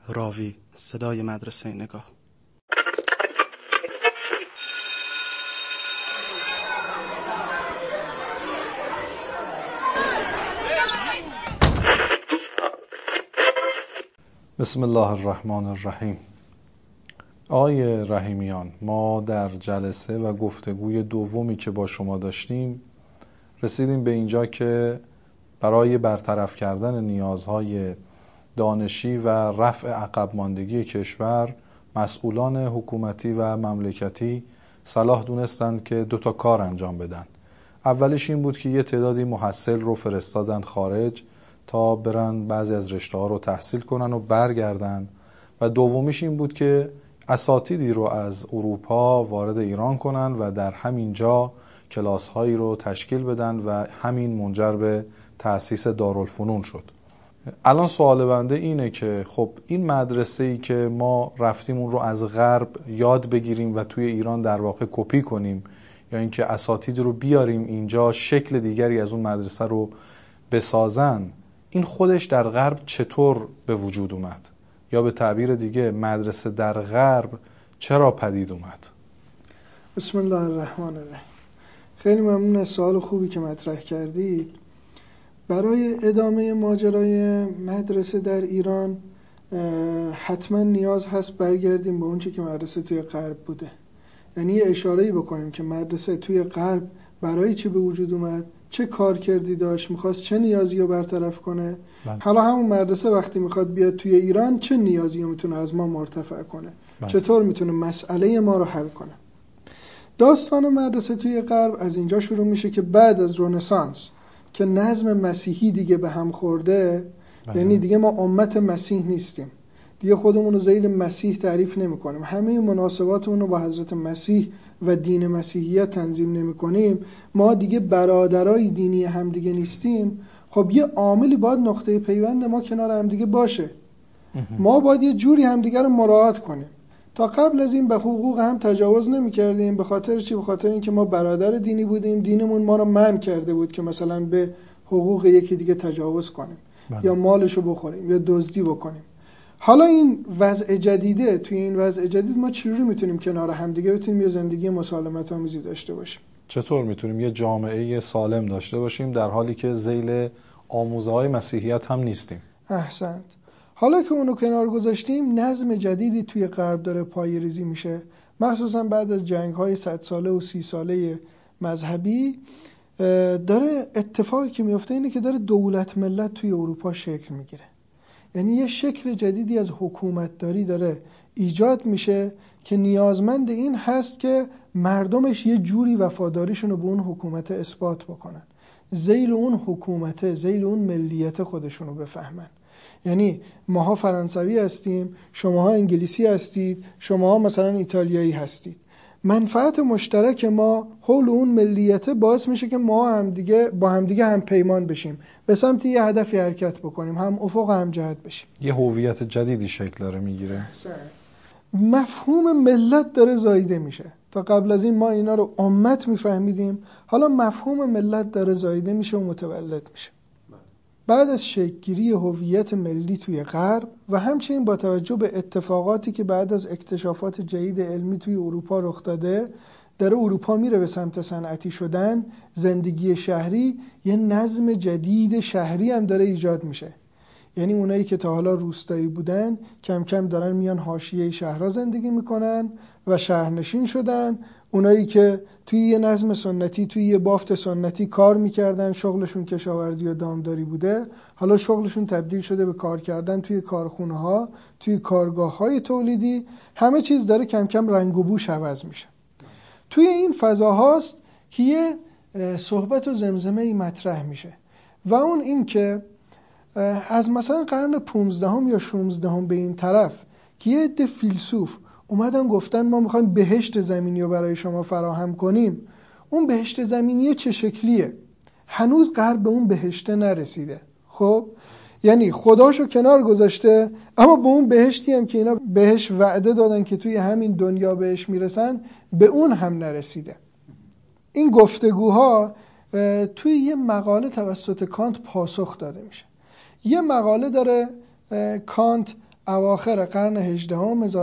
راوی: صدای مدرسه نگاه. بسم الله الرحمن الرحیم. آقای رحیمیان، ما در جلسه و گفتگوی دومی که با شما داشتیم رسیدیم به اینجا که برای برطرف کردن نیازهای دانشی و رفع عقب ماندگی کشور مسئولان حکومتی و مملکتی صلاح دونستند که 2 کار انجام بدن. اولش این بود که یه تعدادی محصل رو فرستادن خارج تا برن بعضی از رشته‌ها رو تحصیل کنن و برگردن، و دومیش این بود که اساتیدی رو از اروپا وارد ایران کنن و در همین جا کلاس‌هایی رو تشکیل بدن و همین منجر به تأسیس دارالفنون شد. الان سوال بنده اینه که خب این مدرسه‌ای که ما رفتیم اون رو از غرب یاد بگیریم و توی ایران در واقع کپی کنیم، یا اینکه اساتید رو بیاریم اینجا شکل دیگری از اون مدرسه رو بسازن، این خودش در غرب چطور به وجود اومد؟ یا به تعبیر دیگه مدرسه در غرب چرا پدید اومد؟ بسم الله الرحمن الرحیم. خیلی ممنون از سوال خوبی که مطرح کردید. برای ادامه ماجرای مدرسه در ایران حتما نیاز هست برگردیم به اون چی که مدرسه توی غرب بوده. یعنی یه اشاره‌ای بکنیم که مدرسه توی غرب برای چی به وجود اومد، چه کار کردی داشت، میخواست چه نیازی رو برطرف کنه. حالا همون مدرسه وقتی میخواد بیاد توی ایران چه نیازی رو میتونه از ما مرتفع کنه، چطور میتونه مسئله ما رو حل کنه. داستان مدرسه توی غرب از اینجا شروع میشه که بعد از رنسانس که نظم مسیحی دیگه به هم خورده، یعنی دیگه ما امت مسیح نیستیم، دیگه خودمون رو زیر مسیح تعریف نمی کنیم، همه مناسباتمون رو با حضرت مسیح و دین مسیحیت تنظیم نمی کنیم، ما دیگه برادرای دینی هم دیگه نیستیم. خب یه عاملی باید نقطه پیوند ما کنار هم دیگه باشه. ما باید یه جوری هم دیگه رو مراعات کنیم. تا قبل از این به حقوق هم تجاوز نمی کردیم. به خاطر چی؟ به خاطر اینکه ما برادر دینی بودیم، دینمون ما رو منع کرده بود که مثلا به حقوق یکی دیگه تجاوز کنیم یا مالشو بخوریم یا دزدی بکنیم. حالا این وضع جدیده، توی این وضع جدید ما چجوری میتونیم کنار هم دیگه بتونیم یه زندگی مسالمت آمیزی داشته باشیم؟ چطور میتونیم یه جامعه سالم داشته باشیم در حالی که ذیل آموزه‌های مسیحیت هم نیستیم؟ احسنت. حالا که اونو کنار گذاشتیم، نظم جدیدی توی غرب داره پایه‌ریزی میشه، مخصوصا بعد از جنگ‌های 100 ساله و 30 ساله مذهبی. داره اتفاقی که میفته اینه که داره دولت ملت توی اروپا شکل میگیره. یعنی یه شکل جدیدی از حکومتداری داره ایجاد میشه که نیازمند این هست که مردمش یه جوری وفاداریشون رو به اون حکومت اثبات بکنن، ذیل اون حکومت، ذیل اون ملیت خودشون رو بفهمن. یعنی ماها فرانسوی هستیم، شماها انگلیسی هستید، شماها مثلا ایتالیایی هستید. منفعت مشترک ما حول اون ملیت باعث میشه که ما با هم دیگه هم پیمان بشیم، به سمت یه هدفی حرکت بکنیم، هم افق هم جهت بشیم. یه هویت جدیدی شکل داره میگیره. مفهوم ملت داره زاییده میشه. تا قبل از این ما اینا رو امت میفهمیدیم، حالا مفهوم ملت داره زاییده میشه و متولد میشه. بعد از شکل‌گیری هویت ملی توی غرب و همچنین با توجه به اتفاقاتی که بعد از اکتشافات جدید علمی توی اروپا رخ داده، داره اروپا میره به سمت صنعتی شدن، زندگی شهری، یه نظم جدید شهری هم داره ایجاد میشه. یعنی اونایی که تا حالا روستایی بودن کم کم دارن میان حاشیه شهرها زندگی میکنن و شهرنشین شدن. اونایی که توی یه نظم سنتی، توی یه بافت سنتی کار میکردن، شغلشون کشاورزی و دامداری بوده، حالا شغلشون تبدیل شده به کار کردن توی کارخونه ها، توی کارگاه های تولیدی. همه چیز داره کم کم رنگ و بوش عوض میشه. توی این فضاهاست که یه صحبت و زمزمه‌ای مطرح میشه و اون این که از مثلا قرن 15 یا 16 به این طرف که یه عده فیلسوف اومدن گفتن ما میخوایم بهشت زمینی رو برای شما فراهم کنیم. اون بهشت زمینی چه شکلیه؟ هنوز غرب به اون بهشت نرسیده. خب یعنی خداشو کنار گذاشته، اما به اون بهشتی هم که اینا بهش وعده دادن که توی همین دنیا بهش میرسن، به اون هم نرسیده. این گفتگوها توی یه مقاله توسط کانت پاسخ داده میشه. یه مقاله داره کانت اواخر قرن 18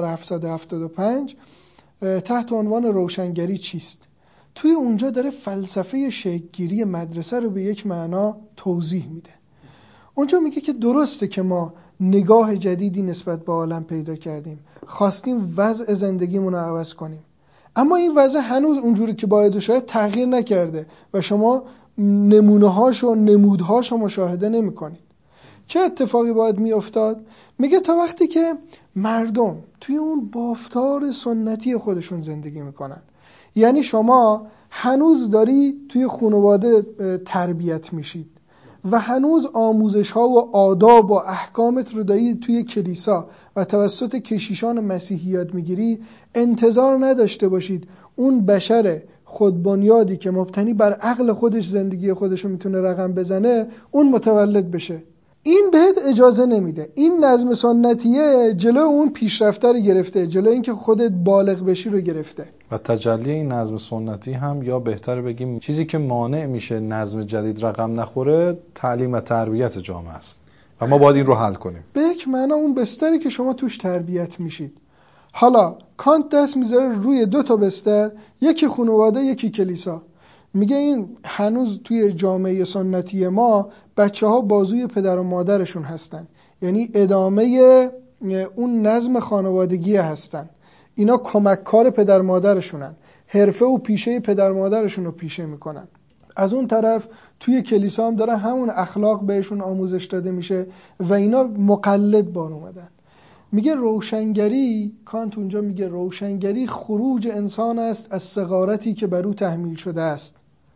1775 تحت عنوان روشنگری چیست. توی اونجا داره فلسفه شکل‌گیری مدرسه رو به یک معنا توضیح میده. اونجا میگه که درسته که ما نگاه جدیدی نسبت به عالم پیدا کردیم، خواستیم وضع زندگیمون رو عوض کنیم، اما این وضع هنوز اونجوری که باید و شاید تغییر نکرده و شما نمونه‌هاش و نمودهاش رو مشاهده نمی‌کنید. چه اتفاقی باید میافتاد؟ میگه تا وقتی که مردم توی اون بافتار سنتی خودشون زندگی میکنن، یعنی شما هنوز داری توی خانواده تربیت میشید و هنوز آموزش ها و آداب و احکامت رو داری توی کلیسا و توسط کشیشان مسیحی یاد میگیری، انتظار نداشته باشید اون بشر خودبنیادی که مبتنی بر عقل خودش زندگی خودش رو میتونه رقم بزنه اون متولد بشه. این بهت اجازه نمیده. این نظم سنتیه جلو اون پیشرفته رو گرفته، جلو اینکه خودت بالغ بشی رو گرفته. و تجلی این نظم سنتی هم، یا بهتر بگیم چیزی که مانع میشه نظم جدید رقم نخوره، تعلیم و تربیت جامعه است و ما باید این رو حل کنیم. به یک معنا اون بستری که شما توش تربیت میشید. حالا کانت دست میذاره روی 2 تا بستر، یکی خانواده یکی کلیسا. میگه این هنوز توی جامعه سنتی ما بچه‌ها بازوی پدر و مادرشون هستن، یعنی ادامه اون نظم خانوادگی هستن. اینا کمککار پدر مادرشونن، حرفه و پیشه پدر مادرشون رو پیشه میکنن. از اون طرف توی کلیسا هم داره همون اخلاق بهشون آموزش داده میشه و اینا مقلد بار اومدن. میگه روشنگری، کانت اونجا میگه روشنگری خروج انسان است از صغارتی که بر او تحمیل شده است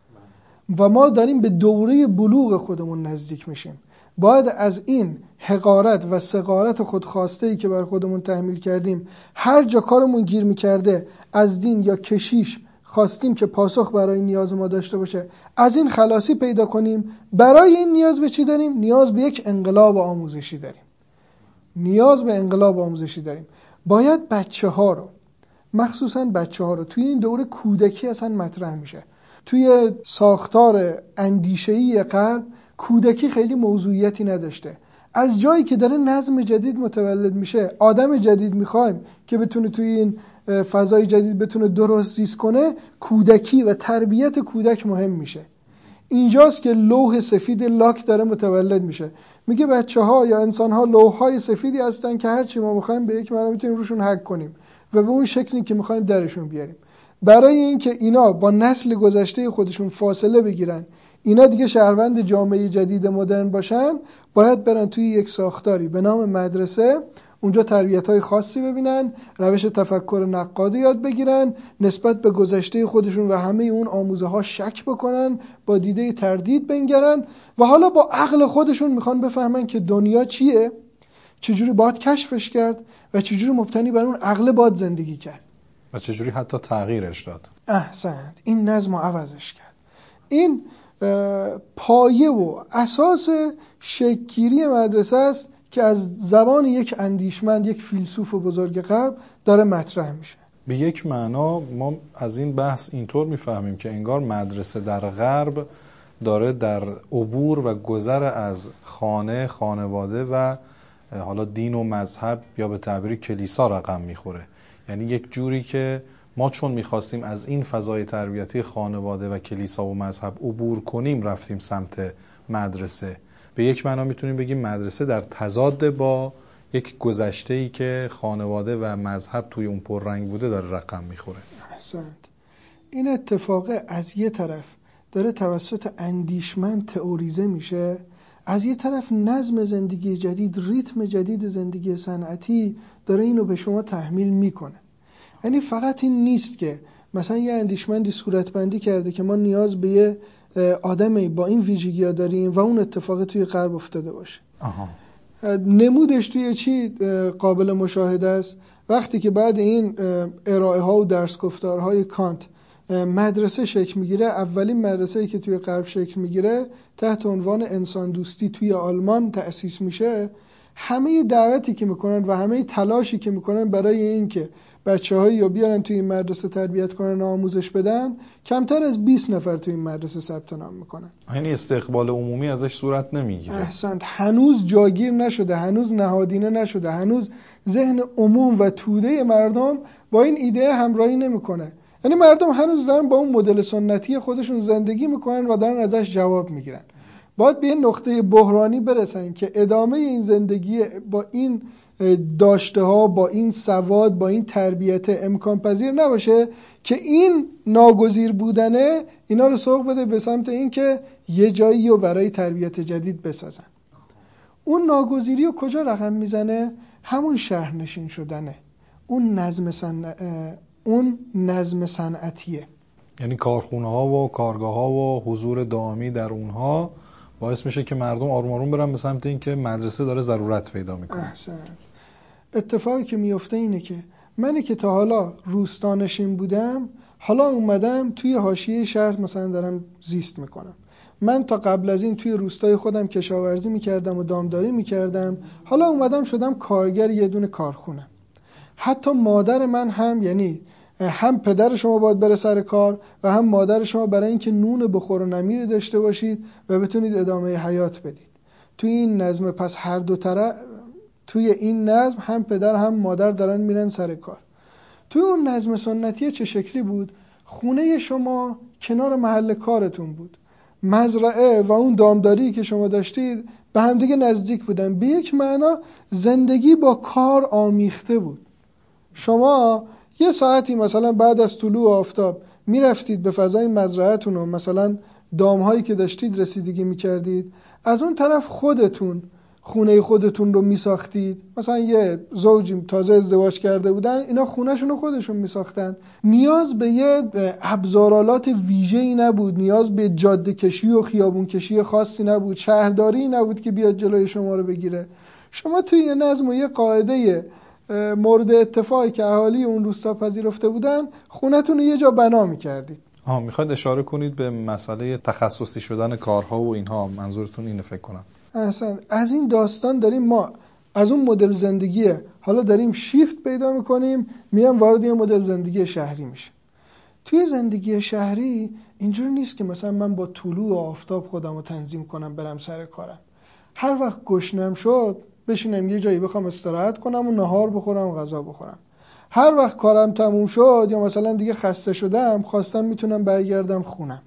و ما داریم به دوره بلوغ خودمون نزدیک میشیم. باید از این حقارت و صغارت خودخواسته‌ای که بر خودمون تحمیل کردیم، هر جا کارمون گیر میکرده، از دین یا کشیش خواستیم که پاسخ برای نیاز ما داشته باشه، از این خلاصی پیدا کنیم. برای این نیاز به چی داریم؟ نیاز به یک انقلاب آموزشی داریم. نیاز به انقلاب آموزشی داریم. باید بچه‌ها رو، مخصوصاً بچه‌ها رو توی این دوره کودکی اصلا مطرح میشه. توی ساختار اندیشه‌ای غرب کودکی خیلی موضوعیتی نداشته. از جایی که داره نظم جدید متولد میشه، آدم جدید میخوایم که بتونه توی این فضای جدید بتونه درست زیست کنه، کودکی و تربیت کودک مهم میشه. اینجاست که لوح سفید لاک داره متولد میشه. میگه بچه‌ها یا انسان‌ها لوح‌های سفیدی هستن که هر چی ما می‌خوایم به یک معنا میتونیم روشون حک کنیم و به اون شکلی که می‌خوایم درشون بیاریم. برای اینکه اینا با نسل گذشته خودشون فاصله بگیرن، اینا دیگه شهروند جامعه جدید مدرن باشن، باید برن توی یک ساختاری به نام مدرسه، اونجا تربیت‌های خاصی ببینن، روش تفکر نقادی یاد بگیرن، نسبت به گذشته خودشون و همه اون آموزه‌ها شک بکنن، با دیده تردید بنگرن و حالا با عقل خودشون میخوان بفهمن که دنیا چیه، چجوری باید کشفش کرد و چجوری مبتنی بر اون عقل باید زندگی کرد و چجوری حتی تغییرش داد. احسنت. این نظم رو عوضش کرد. این پایه و اساس شکل‌گیری مدرسه است که از زبان یک اندیشمند، یک فیلسوف بزرگ غرب داره مطرح میشه. به یک معنا ما از این بحث اینطور میفهمیم که انگار مدرسه در غرب داره در عبور و گذر از خانه، خانواده و حالا دین و مذهب یا به تعبیر کلیسا رقم میخوره. یعنی یک جوری که ما چون میخواستیم از این فضای تربیتی خانواده و کلیسا و مذهب عبور کنیم رفتیم سمت مدرسه. به یک معنا میتونیم بگیم مدرسه در تضاد با یک گذشته‌ای که خانواده و مذهب توی اون پررنگ بوده داره رقم میخوره. احسنت. این اتفاق از یه طرف داره توسط اندیشمند تئوریزه میشه، از یه طرف نظم زندگی جدید، ریتم جدید زندگی صنعتی داره اینو به شما تحمیل میکنه. یعنی فقط این نیست که مثلا یه اندیشمندی صورتبندی کرده که ما نیاز به یه آدمی با این ویژگی‌ها داریم و اون اتفاق توی غرب افتاده باشه. نمودش توی چی قابل مشاهده است؟ وقتی که بعد این ارائه ها و درس گفتارهای کانت مدرسه شکل میگیره، اولین مدرسه‌ای که توی غرب شکل میگیره تحت عنوان انسان دوستی توی آلمان تأسیس میشه. همه دعوتی که میکنن و همه تلاشی که میکنن برای این که بچه‌هایی رو بیارن توی این مدرسه تربیت کنن و آموزش بدن، کمتر از 20 نفر توی این مدرسه ثبت نام میکنن. یعنی استقبال عمومی ازش صورت نمیگیره. احسنت. هنوز جاگیر نشده، هنوز نهادینه نشده، هنوز ذهن عموم و توده مردم با این ایده همراهی نمیکنه. یعنی مردم هنوز دارن با اون مدل سنتی خودشون زندگی میکنن و دارن ازش جواب میگیرن. باید به این نقطه بحرانی برسن که ادامه این زندگی با این داشته ها، با این سواد، با این تربیت امکان پذیر نباشه که این ناگزیر بودنه اینا رو سوق بده به سمت این که یه جایی رو برای تربیت جدید بسازن. اون ناگزیری رو کجا رقم میزنه؟ همون شهرنشین شدنه، اون نظم صنعتیه. یعنی کارخونه ها و کارگاه ها و حضور دائمی در اونها باعث میشه که مردم آروم آروم برن به سمت این که مدرسه داره ضرورت پیدا میکنه. احسن. اتفاقی که میفته اینه که منی که تا حالا روستانشین بودم، حالا اومدم توی حاشیه شهر مثلا دارم زیست میکنم. من تا قبل از این توی روستای خودم کشاورزی میکردم و دامداری میکردم، حالا اومدم شدم کارگر یه دونه کارخونه. حتی مادر من هم، یعنی هم پدر شما باید بره سر کار و هم مادر شما، برای اینکه نون بخور و نمیری داشته باشید و بتونید ادامه حیات بدید. توی این نظم پس هر دو طرف، توی این نظم هم پدر هم مادر دارن میرن سر کار. توی اون نظم سنتی چه شکلی بود؟ خونه شما کنار محل کارتون بود، مزرعه و اون دامداری که شما داشتید به هم دیگه نزدیک بودن. به یک معنا زندگی با کار آمیخته بود. شما یه ساعتی مثلا بعد از طلوع آفتاب میرفتید به فضای مزرعه‌تون و مثلا دامهایی که داشتید رسیدگی میکردید. از اون طرف خودتون خونه خودتون رو میساختید. مثلا یه زوجی تازه ازدواج کرده بودن، اینا خونهشون رو خودشون میساختن. نیاز به یه ابزارالات ویژه‌ای نبود، نیاز به جاده کشی و خیابون کشی خاصی نبود، شهرداری نبود که بیاد جلوی شما رو بگیره. شما توی یه نظم و یه قاعده مورد اتفاقی که اهالی اون روستا پذیرفته بودن، خونتون رو یه جا بنا می‌کردید. میخواید اشاره کنید به مسئله تخصصی شدن کارها و اینها، منظورتون اینه فکر کنم. اصلا از این داستان داریم ما از اون مدل زندگیه حالا داریم شیفت پیدا میکنیم، میام وارد یه مدل زندگی شهری میشه. توی زندگی شهری اینجور نیست که مثلا من با طلوع آفتاب خودم رو تنظیم کنم برم سر کارم. هر وقت گشنم شد بشینم یه جایی بخوام استراحت کنم و نهار بخورم و غذا بخورم. هر وقت کارم تموم شد یا مثلا دیگه خسته شدم، خواستم میتونم برگردم خونم.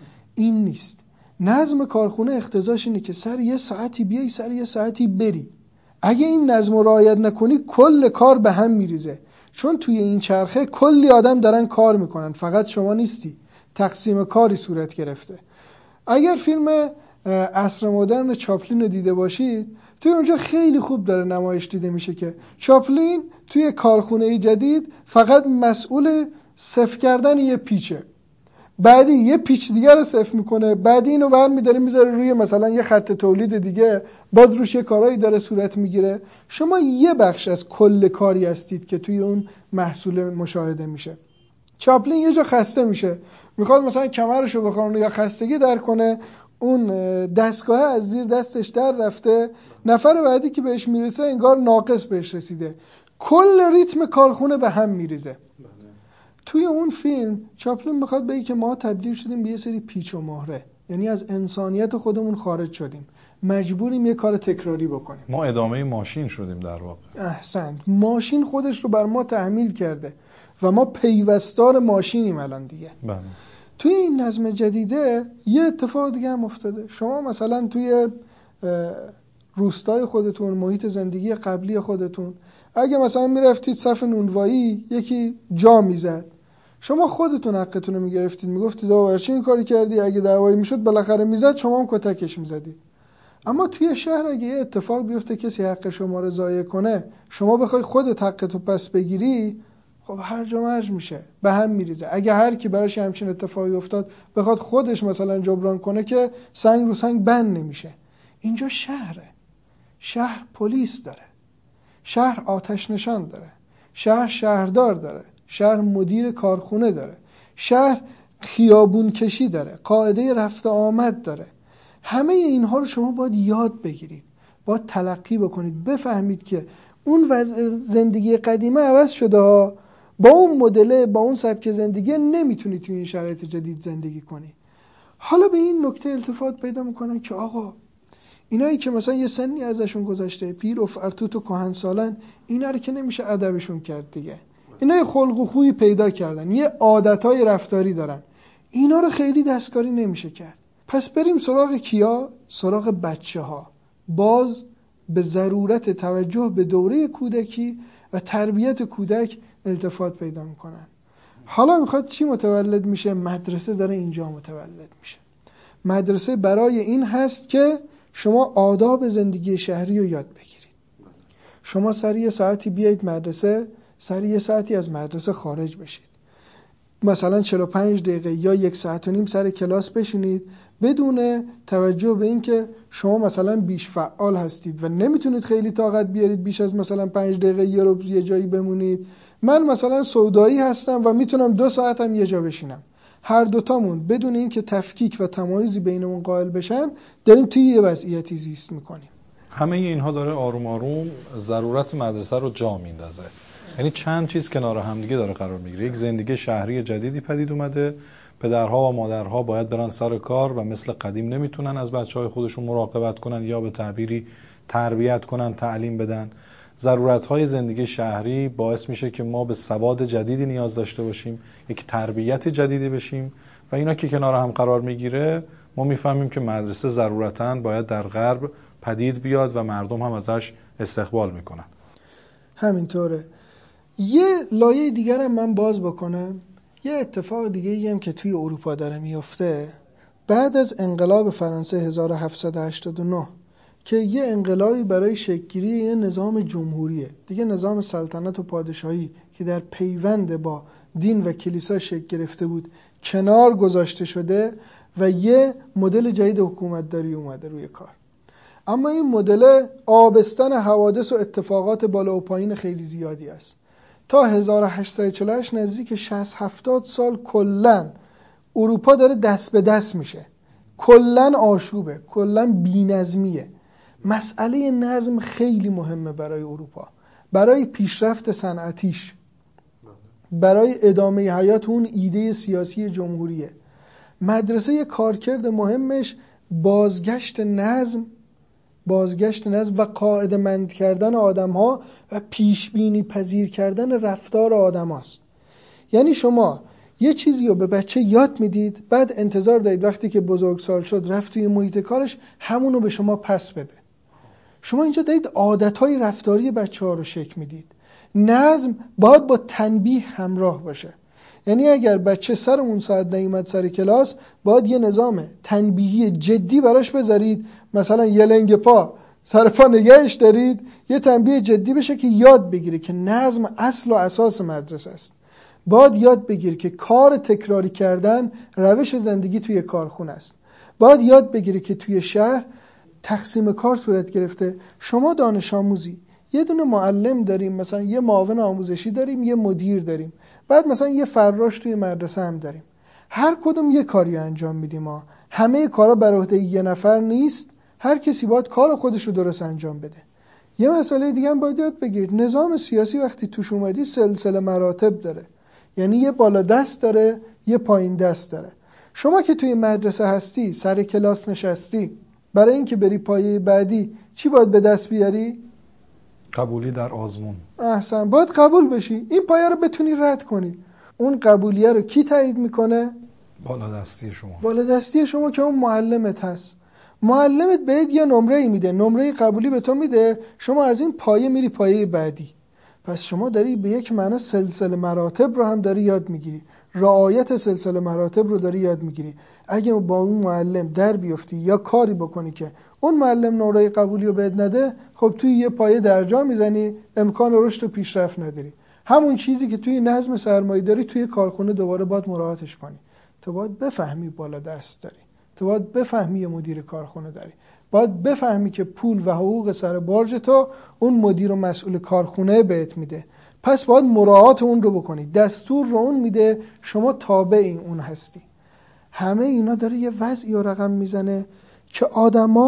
این نیست. نظم کارخونه اقتضاش اینه که سر یه ساعتی بیای، سر یه ساعتی بری. اگه این نظم رو رعایت نکنی کل کار به هم میریزه، چون توی این چرخه کلی آدم دارن کار میکنن، فقط شما نیستی. تقسیم کاری صورت گرفته. اگر فیلم عصر مدرن چاپلین رو دیده باشید، توی اونجا خیلی خوب داره نمایش دیده میشه که چاپلین توی کارخونه جدید فقط مسئول صفر کردن یه پیچه، بعدی یه پیچ دیگه رو صفر میکنه، بعدی اینو برمی‌داره میذاره روی مثلا یه خط تولید دیگه، باز روش یه کارایی داره صورت میگیره. شما یه بخش از کل کاری هستید که توی اون محصول مشاهده میشه. چاپلین یه جا خسته میشه، میخواد مثلا کمرشو بخونه یا خستگی در کنه، اون دستگاه از زیر دستش در رفته، نفر بعدی که بهش میرسه انگار ناقص بهش رسیده، کل ریتم کارخونه به هم میریزه. توی اون فیلم چاپلین میخواد بگه که ما تبدیل شدیم به یه سری پیچ و مهره، یعنی از انسانیت خودمون خارج شدیم، مجبوریم یه کار تکراری بکنیم. ما ادامه ماشین شدیم در واقع. احسنت. ماشین خودش رو بر ما تحمیل کرده و ما پیوستار ماشینیم الان دیگه. بله. توی این نظم جدیده یه اتفاق دیگه هم افتاده. شما مثلا توی روستای خودتون، محیط زندگی قبلی خودتون، اگه مثلا میرفتید صف نونوایی یکی جا میزد، شما خودتون حقتون رو میگرفتید، میگفتید آقا چی این کاری کردی؟ اگه دعوایی میشد بالاخره میزد، شما هم کتکش میزدید. اما توی شهر اگه یه اتفاق بیفته کسی حق شما رو ضایع کنه، شما بخوای خودت حقتو پس بگیری، خب هر جا مرج میشه، به هم میریزه. اگه هر کی براش همچین اتفاقی افتاد بخواد خودش مثلا جبران کنه که سنگ رو سنگ بند نمیشه. اینجا شهره، شهر پلیس داره، شهر آتش نشان داره، شهر شهردار داره، شهر مدیر کارخونه داره، شهر خیابون کشی داره، قاعده رفت آمد داره. همه اینها رو شما باید یاد بگیرید باید تلقی بکنید، بفهمید که اون وضع زندگی قدیمه عوض شده ها، با اون مدل، با اون سبک زندگی نمیتونید توی این شرایط جدید زندگی کنی. حالا به این نکته التفات پیدا میکنن که آقا اینایی که مثلا یه سنی ازشون گذشته، پیر و فرتوت و کهنسالن، اینا رو که نمیشه ادبشون کرد دیگه. اینا یه خلق و خویی پیدا کردن، یه عادتهای رفتاری دارن، اینا رو خیلی دستکاری نمیشه کرد. پس بریم سراغ کیا؟ سراغ بچه ها. باز به ضرورت توجه به دوره کودکی و تربیت کودک التفات پیدا میکنن. حالا میخواد چی متولد میشه؟ مدرسه داره اینجا متولد میشه. مدرسه برای این هست که شما آداب زندگی شهری رو یاد بگیرید. شما سر یه ساعتی بیایید مدرسه، سر یه ساعتی از مدرسه خارج بشید. مثلا 45 دقیقه یا 1 ساعت و نیم سر کلاس بشینید بدون توجه به این که شما مثلا بیش فعال هستید و نمیتونید خیلی طاقت بیارید بیش از مثلا 5 دقیقه یه جایی بمونید. من مثلا سودایی هستم و میتونم 2 ساعت هم یه جا بشینم. هر دوتامون بدون این که تفکیک و تمایزی بینمون قائل بشن داریم توی یه وضعیتی زیست میکنیم. همه اینها داره آروم آروم ضرورت مدرسه رو جا میندازه. یعنی چند چیز کنار همدیگه داره قرار میگیره. یک زندگی شهری جدیدی پدید اومده، پدرها و مادرها باید برن سر کار و مثل قدیم نمیتونن از بچهای خودشون مراقبت کنن یا به تعبیری تربیت کنن، تعلیم بدن. ضرورت‌های زندگی شهری باعث میشه که ما به سواد جدیدی نیاز داشته باشیم، یک تربیت جدیدی بشیم و اینا که کنار هم قرار میگیره ما میفهمیم که مدرسه ضرورتاً باید در غرب پدید بیاد و مردم هم ازش استقبال میکنن. همینطوره. یه لایه دیگر هم من باز بکنم. یه اتفاق دیگه هم که توی اروپا داره میفته بعد از انقلاب فرانسه 1789 که یه انقلابی برای شکل‌گیری یه نظام جمهوریه دیگه، نظام سلطنت و پادشاهی که در پیوند با دین و کلیسا شکل گرفته بود کنار گذاشته شده و یه مدل جدید حکومتداری اومده روی کار. اما این مدل آبستن حوادث و اتفاقات بالا و پایین خیلی زیادی است. تا 1848 نزدیک 60-70 سال کلن اروپا داره دست به دست میشه، کلن آشوبه، کلن بی‌نظمیه. مسئله نظم خیلی مهمه برای اروپا، برای پیشرفت صنعتیش، برای ادامه حیات اون ایده سیاسی جمهوریه. مدرسه یه کارکرد مهمش بازگشت نظم و قاعده مند کردن آدم‌ها و پیشبینی پذیر کردن رفتار آدم‌هاست. یعنی شما یه چیزی رو به بچه یاد میدید، بعد انتظار دارید وقتی که بزرگسال شد رفت توی محیط کارش همونو به شما پس بده. شما اینجا دارید عادت‌های رفتاری بچه‌ها رو شکل میدید. نظم باید با تنبیه همراه باشه. یعنی اگر بچه سر اون ساعت نیامد سر کلاس، باید یه نظام تنبیهی جدی براش بذارید. مثلا یه لنگ پا سر پا نگهش دارید، یه تنبیه جدی بشه که یاد بگیره که نظم اصل و اساس مدرسه است. باید یاد بگیره که کار تکراری کردن روش زندگی توی کارخونه است. باید یاد بگیره که توی شهر تقسیم کار صورت گرفته. شما دانش آموزی، یه دونه معلم داریم، مثلا یه معاون آموزشی داریم، یه مدیر داریم، بعد مثلا یه فراش توی مدرسه هم داریم. هر کدوم یه کاری انجام میدیم ها. همه کارا بر عهده یه نفر نیست. هر کسی باید کار خودش رو درست انجام بده. یه مسئله دیگه هم باید یاد بگیرید. نظام سیاسی وقتی توش اومدی سلسله مراتب داره. یعنی یه بالا دست داره، یه پایین دست داره. شما که توی مدرسه هستی، سر کلاس نشستی، برای اینکه بری پایه بعدی چی باید به دست بیاری؟ قبولی در آزمون. احسن، باید قبول بشی. این پایه رو بتونی رد کنی. اون قبولیه رو کی تایید میکنه؟ بالادستی شما. بالادستی شما که اون معلمت هست. معلمت بهت یه نمره‌ای میده، نمره قبولی به تو میده، شما از این پایه میری پایه بعدی. پس شما داری به یک معنی سلسله مراتب رو هم داری یاد میگیری، رعایت سلسله مراتب رو داری یاد میگیری. اگه با اون معلم در بیفتی یا کاری بکنی که اون معلم نمره قبولی رو بهت نده، خب توی یه پایه درجا میزنی، امکان رشد و پیشرفت نداری. همون چیزی که توی نظم سرمایه‌داری توی کارخونه دوباره باید مراعاتش کنی. تو باید بفهمی بالا دست داری، تو باید بفهمی یه مدیر کارخونه داری، باید بفهمی که پول و حقوق سر بارج تو اون مدیر و مسئول کارخونه بهت میده. پس باید مراعات اون رو بکنی. دستور رو اون میده، شما تابع اون هستی. همه اینا داره یه وضعی رو رقم میزنه که آدما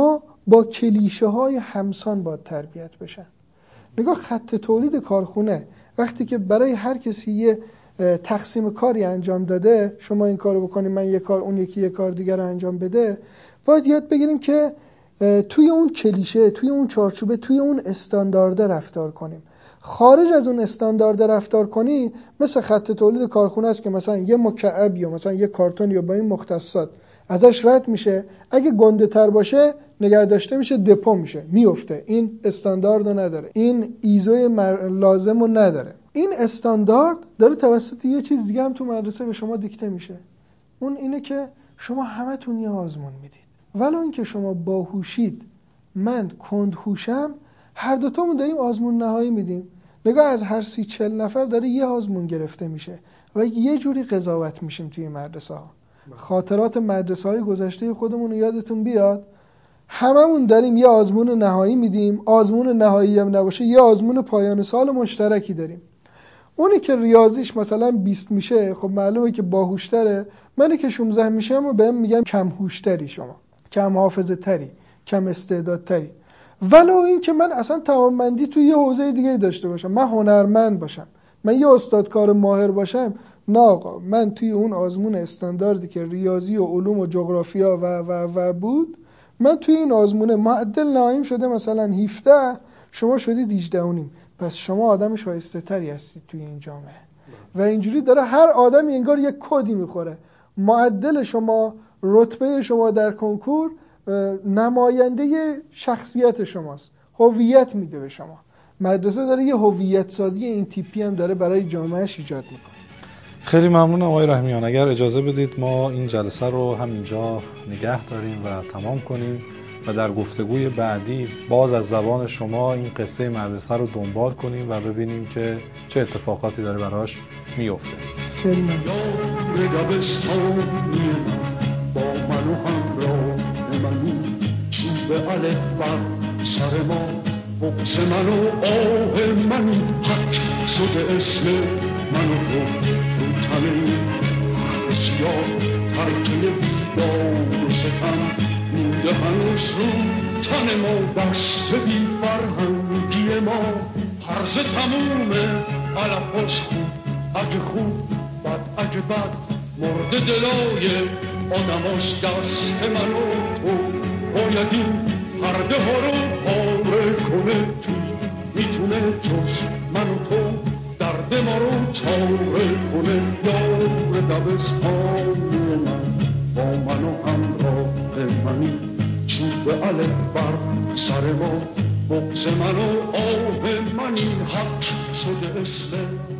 با کلیشه های همسان باید تربیت بشن. نگاه، خط تولید کارخونه وقتی که برای هر کسی یه تقسیم کاری انجام داده، شما این کارو بکنید، من یه کار، اون یکی یه کار دیگر رو انجام بده، باید یاد بگیریم که توی اون کلیشه، توی اون چارچوبه، توی اون استاندارد رفتار کنیم. خارج از اون استاندارد رفتار کنی، مثل خط تولید کارخونه است که مثلا یه مکعب یا مثلا یه کارتون یا با این مختصات ازش رد میشه، اگه گنده تر باشه نگه داشته میشه، دپو میشه، میفته. این استاندارد رو نداره، این ایزوی لازم رو نداره. این استاندارد داره توسط یه چیز دیگه هم تو مدرسه به شما دیکته میشه. اون اینه که شما همتون یه آزمون میدید، ولو اینکه شما باهوشید، من کندهوشم، هر دوتامون داریم آزمون نهایی میدیم. نگاه، از هر 30-40 نفر داره یه آزمون گرفته میشه و یه جوری قضاوت میشیم توی مدرسه ها. خاطرات مدرسه های گذشته خودمون رو یادتون بیاد، هممون داریم یه آزمون نهایی میدیم. آزمون نهایی هم نباشه یه آزمون پایان سال مشترکی داریم. اونی که ریاضیش مثلا 20 میشه، خب معلومه که باهوشتره. منی که 16 میشم و بهم میگم کم هوشتری، شما کم حافظه تری، کم استعداد تری. ولو این که من اصلا توانمندی توی یه حوزه دیگه داشته باشم، من هنرمند باشم، من یه استادکار ماهر باشم، نه آقا، من توی اون آزمون استانداردی که ریاضی و علوم و جغرافیا و بود، من توی این آزمون معدل نهاییم شده مثلا 17، شما شدید 18.5. پس شما آدم شایسته تری هستید توی این جامعه. و اینجوری داره هر آدمی انگار یک کدی میخوره. معدل شما، رتبه شما در کنکور نماینده شخصیت شماست، هویت میده به شما. مدرسه داره یه هویت سازی این تیپی هم داره برای جامعهش ایجاد میکنه. خیلی ممنونم آقای رحیمیان. اگر اجازه بدید ما این جلسه رو همینجا نگه داریم و تمام کنیم و در گفتگوی بعدی باز از زبان شما این قصه مدرسه رو دنبال کنیم و ببینیم که چه اتفاقاتی داره براش میفته. خیلی ممنون. با من و همراه منی، چوب الف بر سر ما، بغض من و آه منی، حک شده اسم من و تو رو تنه حرف سیاه، ترکه بیداد و ستم مونده هنوز رو تن ما، دست بی فرهنگی ما، هرزه تمومه علفاش خوب، اگه خوب بد، اگه بد مرد دلای آدماش. دست من و تو باید این پرده ها رو پاره کنه، کی میتونه جز من و تو درد ما رو چاره کنه. یار دبستانی من، با من و همراه منی، چوب الف بر سر ما، بغض من و آه منی، حق شده اسم